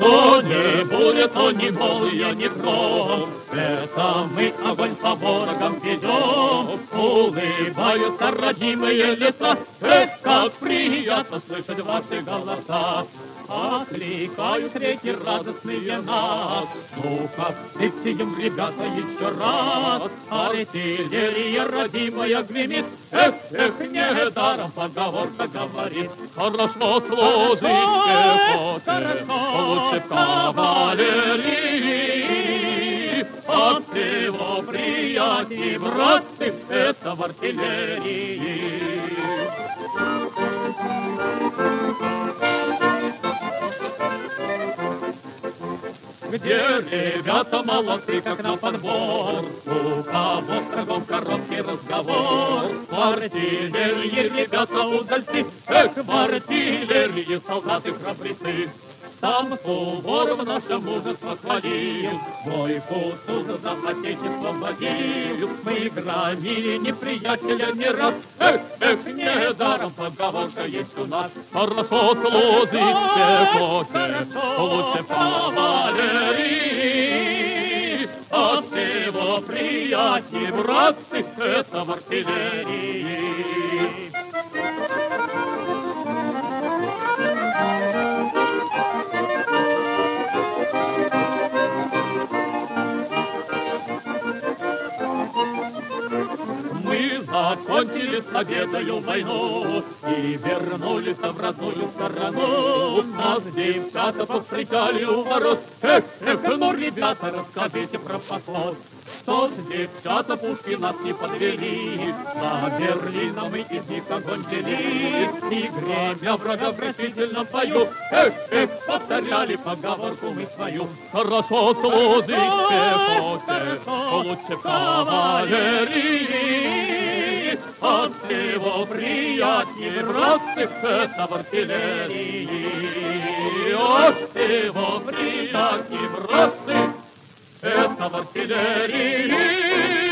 То не буря, то не молния, не гром, это мы огонь по ворогам ведем. Улыбаются родимые лица, эх, как приятно слышать ваши голоса. Окликают реки радостные нас, ну-ка, встретим, ребята, еще раз. Артиллерия родимая гремит, эх, эх, недаром поговорка говорит. Хорошо служить пехоте, лучше в кавалерии. От всего приятней, братцы, это в артиллерии. Где ребята молодцы, как на подбор, у кого с врагом короткий разговор. В артиллерии ребята удальцы, эх, в артиллерии солдаты храбрецы. Там Суворов наше мужество хвалил, бой Кутузов за отечество водил. Мы громили неприятеля не раз, эх, эх, недаром поговорка есть у нас. Хорошо служить пехоте, лучше кавалерии. От всего приятней, братцы, это в артиллерии. Закончили с победою войну и вернулись в родную сторону. Нас девчата повстречали у ворот. Эх, эх, ну, ребята, расскажите про поход. Что ж, девчата, пушки нас не подвели, за Берлином мы из них огонь вели. И гремя врага в решительном бою, эх, эх, повторяли поговорку мы свою. Хорошо служить пехоте, лучше в кавалерии. От всего приятнее, братцы, это в артиллерии. От всего приятнее, братцы, это в артиллерии.